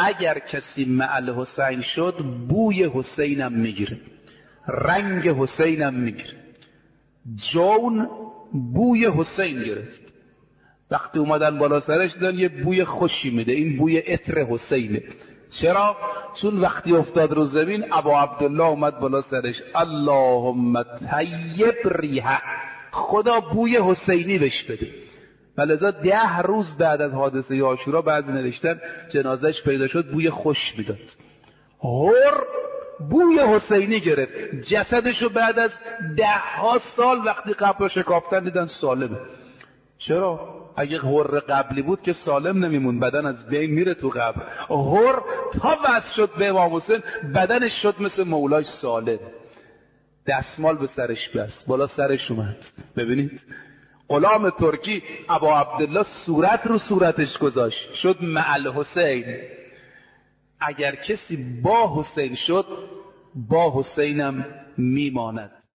اگر کسی مع الحسین شد بوی حسینم میگیره، رنگ حسینم میگیره. جون بوی حسین گرفت، وقتی اومدن بالا سرش دیدن یه بوی خوشی میده، این بوی عطر حسینه. چرا؟ چون وقتی افتاد رو زمین ابا عبدالله اومد بالا سرش، اللهم طیب ریحه، خدا بوی حسینی بهش بده. ولذا 10 روز بعد از حادثه عاشورا بعضی نوشتن جنازش پیدا شد بوی خوش میداد. هر بوی حسینی گرفت، جسدشو بعد از 10 سال وقتی قبر شکافتن دیدن سالمه. چرا؟ اگه هر قبلی بود که سالم نمیمون، بدن از بین میره تو قبر. هر تا وصل شد به امام حسین بدنش شد مثل مولاش سالم. دستمال به سرش بست، بالا سرش اومد. ببینید غلام ترکی ابا عبدالله صورت رو صورتش گذاشت، شد مع الحسین. اگر کسی با حسین شد با حسینم میماند.